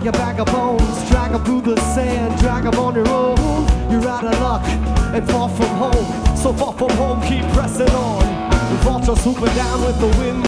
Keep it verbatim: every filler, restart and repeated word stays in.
your bag of bones, drag them through the sand, drag them on your own. You're out of luck and far from home, so far from home, keep pressing on. The vultures swooping down with the wind.